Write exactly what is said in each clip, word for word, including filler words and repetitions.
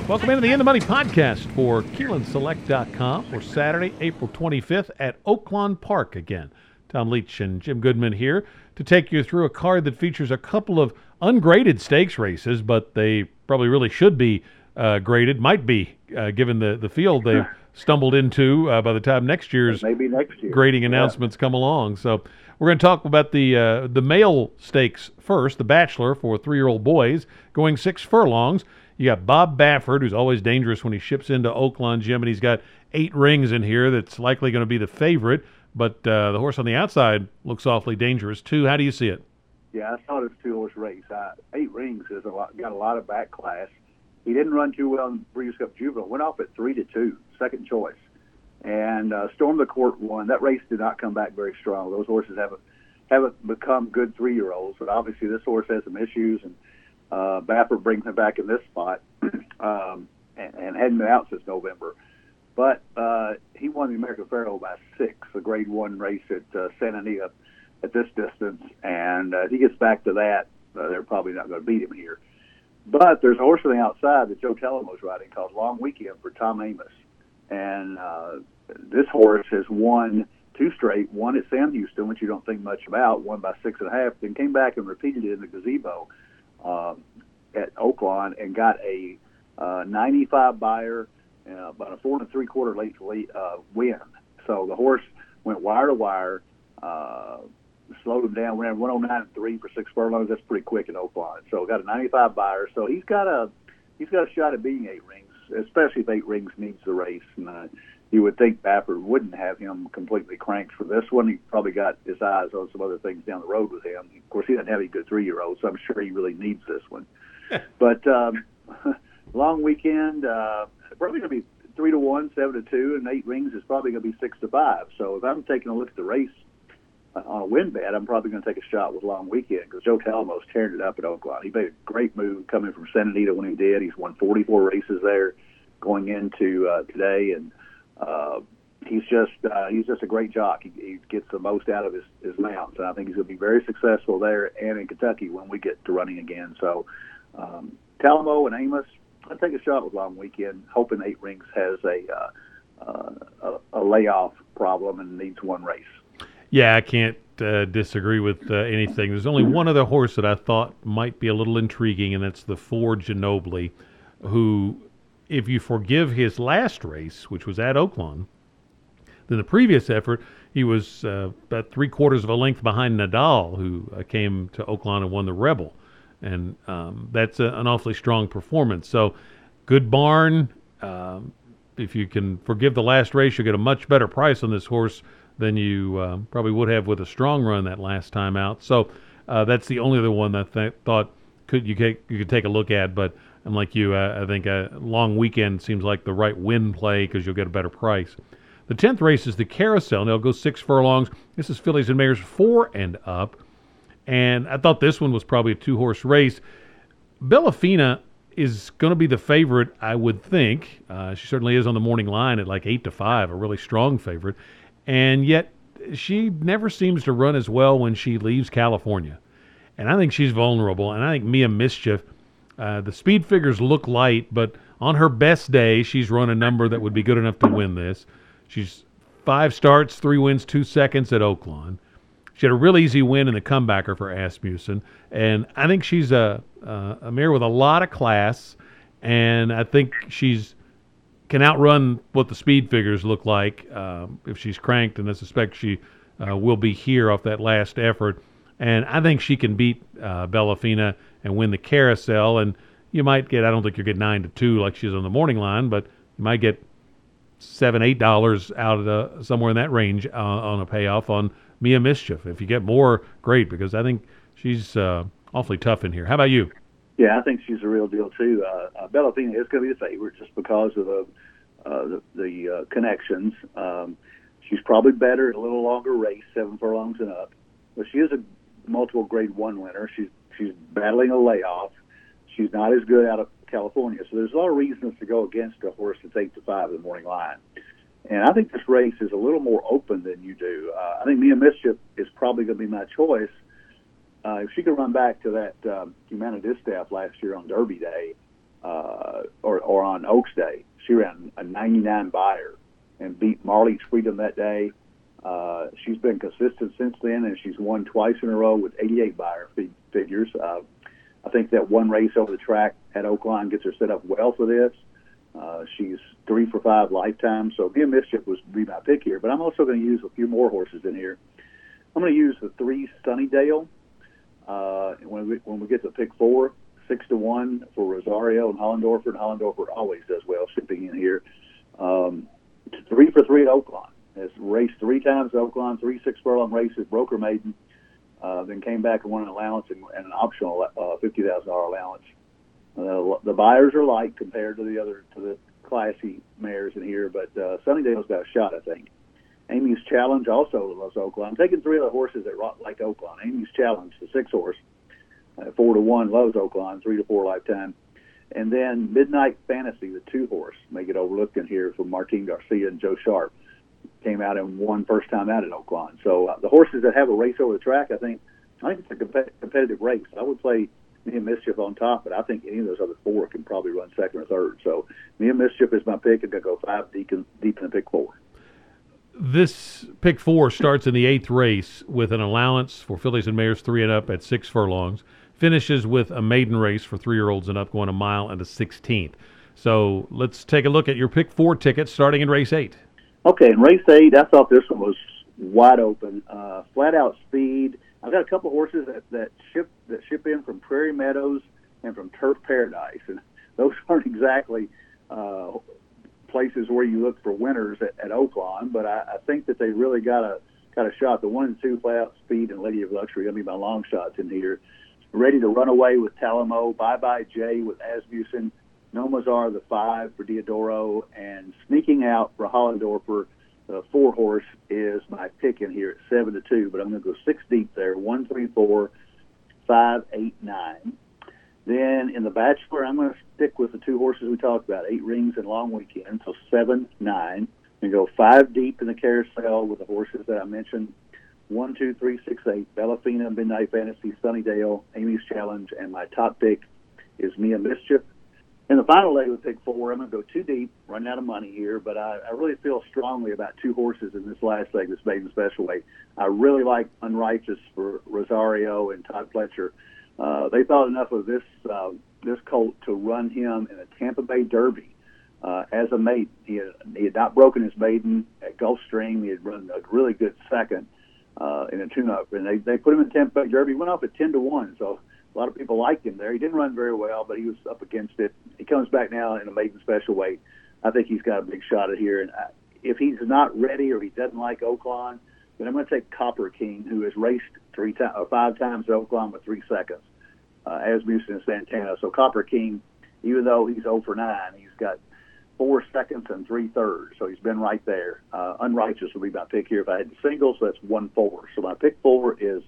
Welcome into the In the Money podcast for Keeneland Select dot com for Saturday, April twenty-fifth at Oaklawn Park again. Tom Leach and Jim Goodman here to take you through a card that features a couple of ungraded stakes races, but they probably really should be uh, graded, might be, uh, given the, the field they've stumbled into uh, by the time next year's Maybe next year. grading announcements yeah. come along. So we're going to talk about the uh, the male stakes first, the Bachelor for three-year-old boys, going six furlongs. You got Bob Baffert, who's always dangerous when he ships into Oaklawn, Jim, and he's got eight rings in here. That's likely going to be the favorite, but uh, the horse on the outside looks awfully dangerous, too. How do you see it? Yeah, I saw this two-horse race. Uh, eight rings has a lot, got a lot of back class. He didn't run too well in Breeders' Cup Juvenile. Went off at three to two, second choice. And uh, Storm the Court won. That race did not come back very strong. Those horses haven't haven't become good three-year-olds, but obviously this horse has some issues, and uh, Baffert brings him back in this spot um, and, and hadn't been out since November. But uh, he won the American Pharoah by six, a grade one race at uh, Santa Anita at this distance, and uh, if he gets back to that, uh, they're probably not going to beat him here. But there's a horse on the outside that Joe Talamo's riding called Long Weekend for Tom Amos. And uh, this horse has won two straight, one at Sam Houston, which you don't think much about, won by six and a half, then came back and repeated it in the gazebo um, at Oaklawn and got a uh, ninety-five buyer, uh, about a four and three quarter late lead, uh, win. So the horse went wire to wire, uh, slowed him down, ran one oh nine and three for six furlongs. That's pretty quick in Oaklawn. So got a ninety-five buyer. So he's got a he's got a shot at being eight rings, especially if eight rings needs the race. And uh, you would think Baffert wouldn't have him completely cranked for this one. He probably got his eyes on some other things down the road with him. Of course, he doesn't have any good three-year-olds, so I'm sure he really needs this one. But um, Long Weekend, uh, probably going to be three to one, seven to two, and eight rings is probably going to be six to five. So if I'm taking a look at the race uh, on a win bet, I'm probably going to take a shot with Long Weekend because Joe Talamo's tearing it up at Oaklawn. He made a great move coming from Santa Anita when he did. He's won forty-four races there going into uh, today, and uh, he's just uh, he's just a great jock. He, he gets the most out of his, his mounts, and I think he's going to be very successful there and in Kentucky when we get to running again. So um, Talamo and Amos, I'll take a shot with Long Weekend, hoping Eight Rings has a, uh, uh, a, a layoff problem and needs one race. Yeah, I can't uh, disagree with uh, anything. There's only one other horse that I thought might be a little intriguing, and that's the four Ginobili, who, if you forgive his last race, which was at Oaklawn, then the previous effort, he was uh, about three quarters of a length behind Nadal, who uh, came to Oaklawn and won the Rebel. And um, that's a, an awfully strong performance. So, good barn. Um, if you can forgive the last race, you'll get a much better price on this horse than you uh, probably would have with a strong run that last time out. So, uh, that's the only other one that I th- thought could you, take, you could take a look at. But I'm like you, uh, I think a Long Weekend seems like the right win play because you'll get a better price. The tenth race is the Carousel, and they'll go six furlongs. This is fillies and mares four and up. And I thought this one was probably a two-horse race. Bellafina is going to be the favorite, I would think. Uh, she certainly is on the morning line at like eight to five, a really strong favorite. And yet she never seems to run as well when she leaves California. And I think she's vulnerable. And I think Mia Mischief, uh, the speed figures look light, but on her best day, she's run a number that would be good enough to win this. She's five starts, three wins, two seconds at Oaklawn. She had a real easy win in the comebacker for Asmussen, and I think she's a, a a mare with a lot of class, and I think she's can outrun what the speed figures look like um, if she's cranked, and I suspect she uh, will be here off that last effort. And I think she can beat uh, Bellafina and win the Carousel, and you might get, I don't think you'll get nine to two like she's on the morning line, but you might get seven, eight dollars out of the, somewhere in that range uh, on a payoff on Mia Mischief. If you get more, great, because I think she's uh, awfully tough in here. How about you? Yeah, I think she's a real deal too. Uh, uh, Bellafina is going to be the favorite just because of the uh, the, the uh, connections. Um, she's probably better at a little longer race, seven furlongs and up. But she is a multiple Grade One winner. She's she's battling a layoff. She's not as good out of California, so there's a lot of reasons to go against a horse that's eight to five in the morning line. And I think this race is a little more open than you do. Uh, I think Mia Mischief is probably going to be my choice. Uh, if she could run back to that um, Humana Distaff last year on Derby Day, uh, or, or on Oaks Day. She ran a ninety-nine buyer and beat Marley's Freedom that day. Uh, she's been consistent since then, and she's won twice in a row with eighty-eight buyer fig- figures. Uh, I think that one race over the track at Oakline gets her set up well for this. Uh, she's three for five lifetime, so Mia Mischief was be my pick here. But I'm also going to use a few more horses in here. I'm going to use the three Sunnydale. Uh, when we when we get to pick four, six to one for Rosario and Hollendorfer, and Hollendorfer always does well shipping in here. Um, three for three at Oakland. Has raced three times at Oakland, three six furlong races, broker maiden, uh, then came back and won an allowance and, and an optional uh, fifty thousand dollar allowance. Uh, the buyers are light compared to the other to the classy mares in here, but uh, Sunnydale's got a shot, I think. Amy's Challenge also loves Oakland. I'm taking three of the horses that like Oakland. Amy's Challenge, the six horse, uh, four to one loves Oakland, three to four lifetime. And then Midnight Fantasy, the two horse, may get overlooked in here from Martin Garcia and Joe Sharp. Came out and won first time out at Oakland. So uh, the horses that have a race over the track, I think, I think it's a comp- competitive race. I would play Mia Mischief on top, but I think any of those other four can probably run second or third. So Mia Mischief is my pick. I'm going to go five deep in, deep in the pick four. This pick four starts in the eighth race with an allowance for fillies and mares three and up at six furlongs. Finishes with a maiden race for three-year-olds and up, going a mile and a sixteenth. So let's take a look at your pick four tickets starting in race eight. Okay, in race eight, I thought this one was wide open. Uh, flat out speed. I've got a couple horses that, that ship that ship in from Prairie Meadows and from Turf Paradise, and those aren't exactly uh, places where you look for winners at, at Oakland. But I, I think that they really got a got a shot. The one and two, flat out speed and Lady of Luxury, gonna be my long shots in here. Ready to run away with Talamo. Bye bye Jay with Asmussen. Nomazar the five for Diodoro, and sneaking out for Hollendorfer, the four horse is my pick in here at seven to two. But I'm going to go six deep there: one, three, four, five, eight, nine. Then in the Bachelor, I'm going to stick with the two horses we talked about: Eight Rings and Long Weekend. So seven, nine. And go five deep in the carousel with the horses that I mentioned: one, two, three, six, eight. Bellafina, Midnight Fantasy, Sunnydale, Amy's Challenge, and my top pick is Mia Mischief. In the final leg with pick four, I'm going to go too deep, running out of money here, but I, I really feel strongly about two horses in this last leg, this maiden special weight. I really like Unrighteous for Rosario and Todd Fletcher. Uh, they thought enough of this uh, this colt to run him in a Tampa Bay Derby uh, as a maiden. He had, he had not broken his maiden at Gulfstream. He had run a really good second uh, in a tune-up, and they, they put him in Tampa Bay Derby. He went off at ten to one, so a lot of people liked him there. He didn't run very well, but he was up against it. He comes back now in a maiden special weight. I think he's got a big shot at here. And I, if he's not ready or he doesn't like Oakland, then I'm going to take Copper King, who has raced three times or five times at Oakland with three seconds, uh, Asmussen and Santana. So Copper King, even though he's oh for nine, he's got four seconds and three thirds. So he's been right there. Uh, Unrighteous would be my pick here if I had the singles. So that's one four. So my pick four is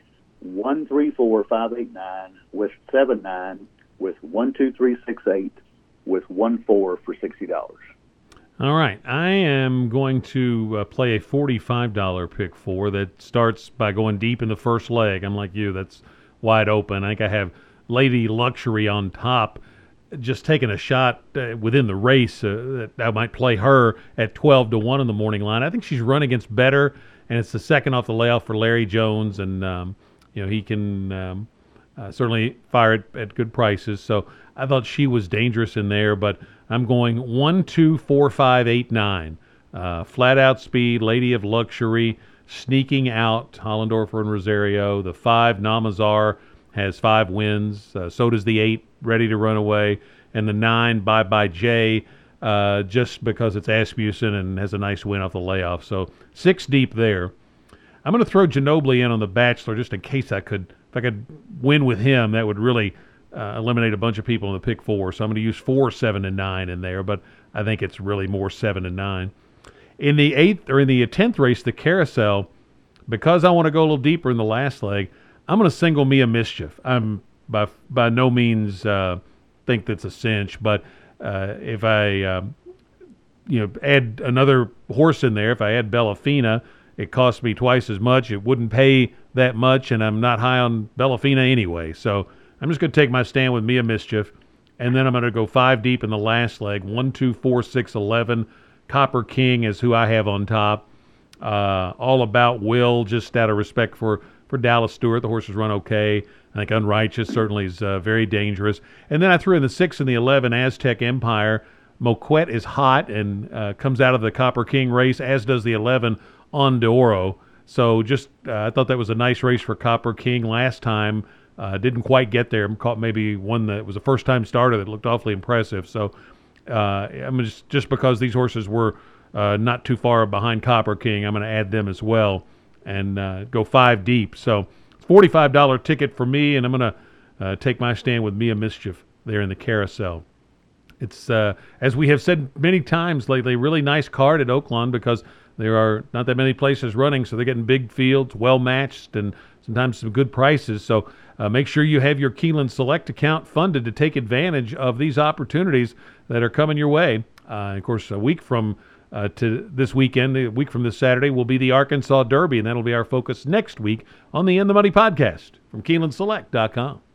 one, three, four, five, eight, nine, with seven, nine, with one, two, three, six, eight, with one, four for sixty dollars. All right. I am going to uh, play a forty-five dollars pick four that starts by going deep in the first leg. I'm like you. That's wide open. I think I have Lady Luxury on top, just taking a shot uh, within the race. Uh, that I might play her at twelve to one in the morning line. I think she's run against better, and it's the second off the layoff for Larry Jones, and um, you know, he can um, uh, certainly fire it at good prices. So I thought she was dangerous in there, but I'm going one, two, four, five, eight, nine. Uh, flat out speed, Lady of Luxury, sneaking out Hollendorfer and Rosario. The five, Namazar, has five wins. Uh, so does the eight, Ready to Run Away. And the nine, Bye Bye Jay, uh, just because it's Asmussen and has a nice win off the layoff. So six deep there. I'm going to throw Ginobili in on the Bachelor just in case I could, if I could win with him, that would really uh, eliminate a bunch of people in the pick four. So I'm going to use four, seven, and nine in there, but I think it's really more seven and nine. In the eighth or in the tenth race, the Carousel, because I want to go a little deeper in the last leg, I'm going to single Mia Mischief. I'm by by no means uh, think that's a cinch, but uh, if I uh, you know add another horse in there, if I add Bellafina, it costs me twice as much. It wouldn't pay that much, and I'm not high on Bellafina anyway. So I'm just going to take my stand with Mia Mischief And then I'm going to go five deep in the last leg. One, two, four, six, eleven. Copper King is who I have on top. Uh, all About Will, just out of respect for, for Dallas Stewart. The horses run okay. I think Unrighteous certainly is uh, very dangerous. And then I threw in the six and the eleven, Aztec Empire. Moquette is hot and uh, comes out of the Copper King race, as does the eleven, On D'Oro. So just uh, I thought that was a nice race for Copper King last time. Uh, didn't quite get there. Caught maybe one that was a first-time starter that looked awfully impressive. So uh, I'm just just because these horses were uh, not too far behind Copper King, I'm going to add them as well and uh, go five deep. So forty-five dollars ticket for me, and I'm going to uh, take my stand with Mia Mischief there in the carousel. It's, uh, as we have said many times lately, really nice card at Oaklawn because there are not that many places running, so they're getting big fields, well-matched, and sometimes some good prices. So uh, make sure you have your Keeneland Select account funded to take advantage of these opportunities that are coming your way. Uh, of course, a week from uh, to this weekend, a week from this Saturday, will be the Arkansas Derby, and that'll be our focus next week on the In the Money podcast from Keeneland Select dot com.